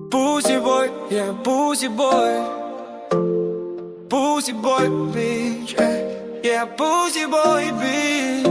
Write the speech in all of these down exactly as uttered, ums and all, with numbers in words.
Pussy boy, yeah, pussy boy. Pussy boy, bitch, yeah, yeah, pussy boy, bitch.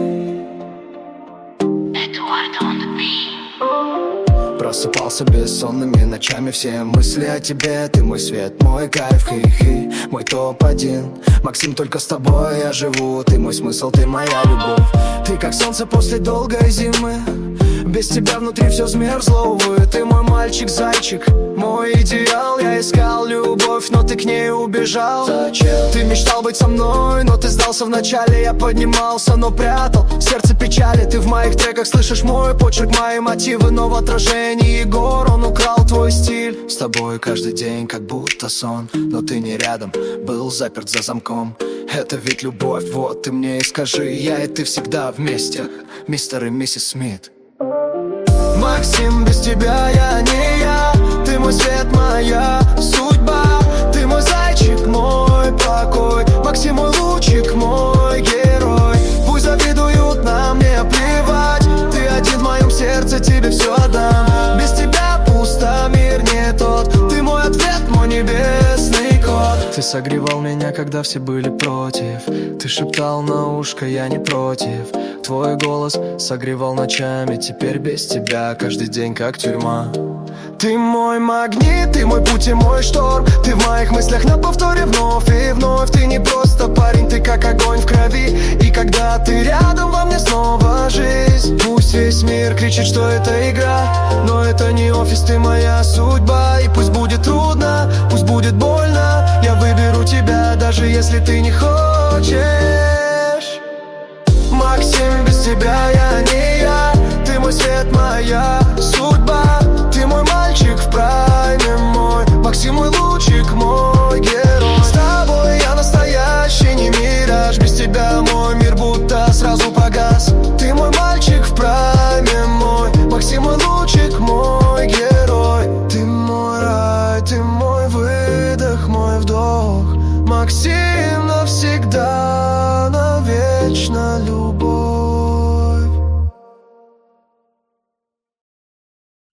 Эдуард on the beat. Просыпался бессонными ночами, все мысли о тебе. Ты мой свет, мой кайф, хи-хи, мой топ-один. Максим, только с тобой я живу. Ты мой смысл, ты моя любовь. Ты как солнце после долгой зимы. Без тебя внутри все смерзло, увы. Ты мой мальчик-зайчик, мой идеал. Я искал любовь, но ты к ней убежал. Зачем? Ты мечтал быть со мной, но ты сдался вначале. Я поднимался, но прятал сердце печали. Ты в моих треках слышишь мой почерк, мои мотивы, но в отражении Егор, он украл твой стиль. С тобой каждый день как будто сон, но ты не рядом, был заперт за замком. Это ведь любовь, вот ты мне и скажи. Я и ты всегда вместе, мистер и миссис Смит. Максим, без тебя я не я. Ты мой свет, моя судьба. Ты мой зайчик, мой покой. Максим, мой лучик, мой герой. Пусть завидуют, нам не плевать. Ты один в моем сердце, тебе все отдам. Без тебя пусто, мир не тот. Ты мой ответ, мой небесный кот. Ты согревал меня, когда все были против. Ты шептал на ушко, я не против. Твой голос согревал ночами. Теперь без тебя каждый день как тюрьма. Ты мой магнит, ты мой путь и мой шторм. Ты в моих мыслях на повторе вновь и вновь. Ты не просто парень, ты как огонь в крови. И когда ты рядом, во мне снова жизнь. Пусть весь мир кричит, что это игра, но это не офис, ты моя судьба. И пусть будет трудно, пусть будет больно, я выберу тебя, даже если ты не хочешь. Максим, без тебя я не я. Ты мой свет, моя судьба.